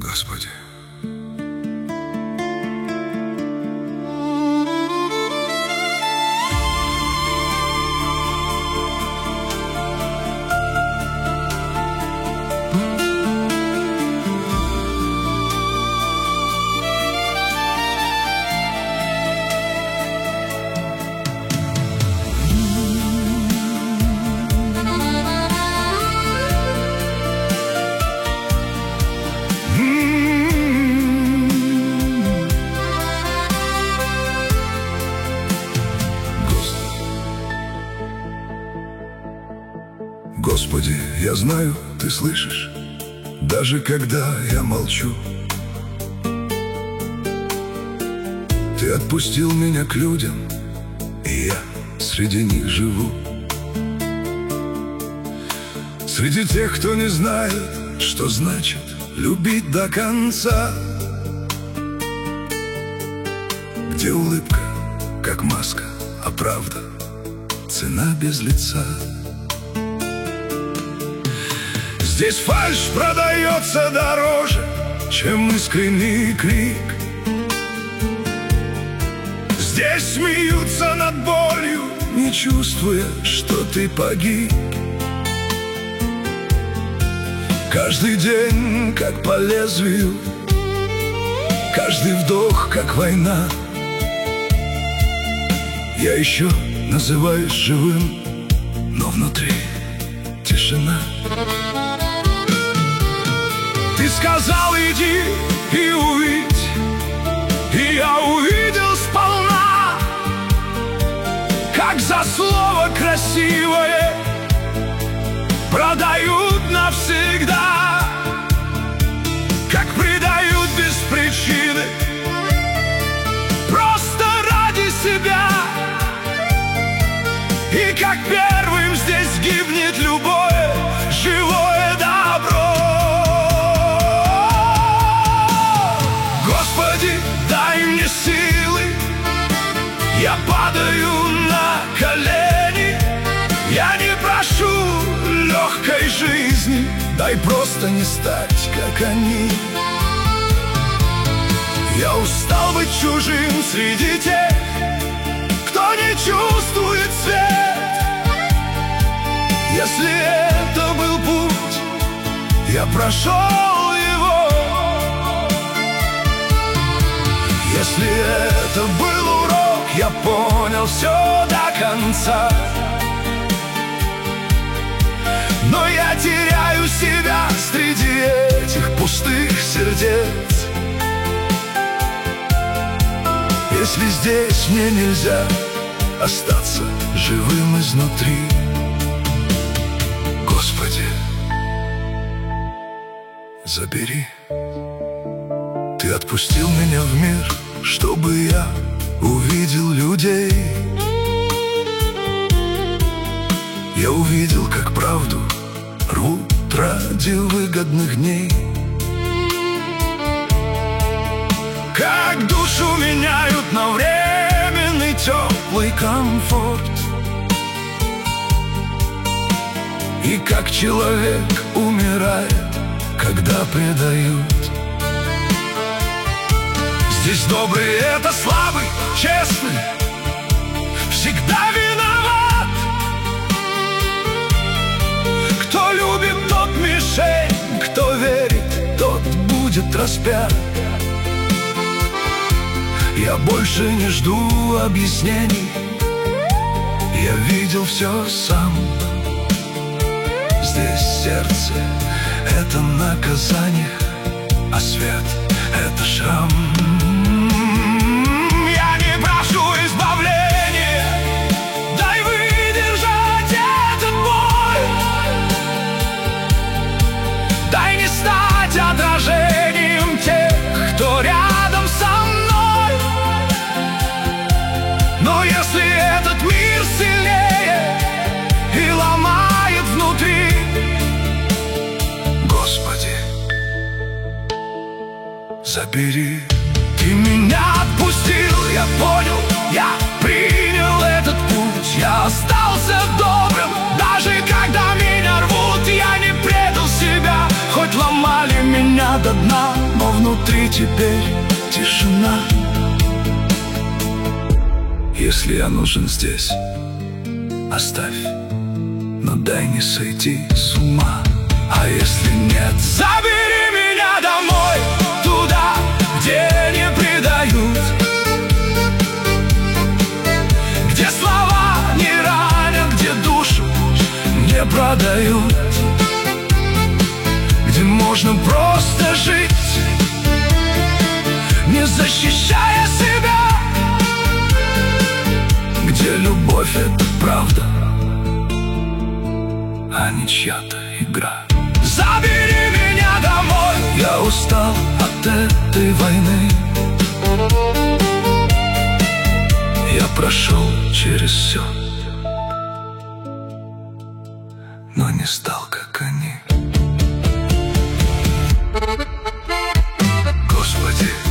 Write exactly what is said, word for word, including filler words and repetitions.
Господи. Господи, я знаю, Ты слышишь, даже когда я молчу. Ты отпустил меня к людям, и я среди них живу. Среди тех, кто не знает, что значит любить до конца, где улыбка, как маска, а правда — цена без лица. Здесь фальшь продается дороже, чем искренний крик. Здесь смеются над болью, не чувствуя, что ты погиб. Каждый день, как по лезвию, каждый вдох, как война. Я еще называюсь живым, но внутри тишина. Ты сказал: иди и увидь, и я увидел сполна, как за слово красивое продают навсегда, как предают без причины, просто ради себя, и как первым здесь гибнет любое живое добро. Дай мне силы, я падаю на колени. Я не прошу легкой жизни, дай просто не стать, как они. Я устал быть чужим среди тех, кто не чувствует свет. Если это был путь, я прошел его. Если это был урок, я понял все до конца. Но я теряю себя среди этих пустых сердец. Если здесь мне нельзя остаться живым изнутри, Господи, забери. Ты отпустил меня в мир, чтобы я увидел людей. Я увидел, как правду рвут ради выгодных дней, как душу меняют на временный теплый комфорт, и как человек умирает, когда предают. Здесь добрый — это слабый, честный, всегда виноват. Кто любит, тот мишень, кто верит, тот будет распят. Я больше не жду объяснений, я видел все сам. Здесь сердце — это наказание, а свет — это шрам. Я не прошу избавления, дай выдержать этот бой. Дай не стать отражением тех, кто рядом со мной. Но если этот мир сильнее и ломает внутри, Господи, забери. Ты меня отпустил, я понял, я принял этот путь. Я остался добрым, даже когда меня рвут. Я не предал себя, хоть ломали меня до дна, но внутри теперь тишина. Если я нужен здесь, оставь, но дай не сойти с ума. А если нет, забери меня домой, туда, где не предают, где слова не ранят, где душу не продают, где можно просто жить, не защищая себя, где любовь — это правда, а не чья-то игра. Забери меня домой, я устал от этой войны. Я прошел через все, но не стал, как они. Господи,